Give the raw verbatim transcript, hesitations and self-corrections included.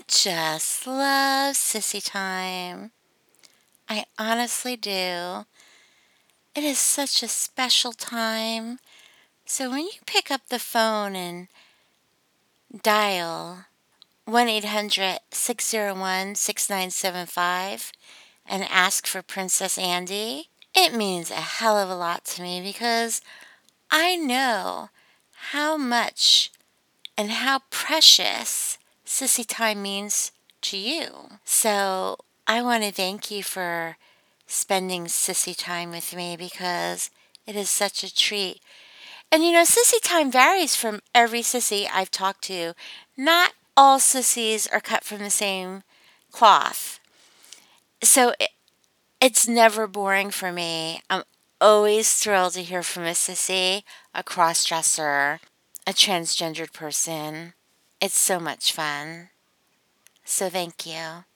just love sissy time. I honestly do. It is such a special time. So when you pick up the phone and dial one eight hundred six oh one six nine seven five and ask for Princess Andy, it means a hell of a lot to me because I know how much and how precious sissy time means to you. So I want to thank you for spending sissy time with me because it is such a treat. And you know, sissy time varies from every sissy I've talked to. Not all sissies are cut from the same cloth. So it, it's never boring for me. I'm always thrilled to hear from a sissy, a cross-dresser, a transgendered person. It's so much fun. So thank you.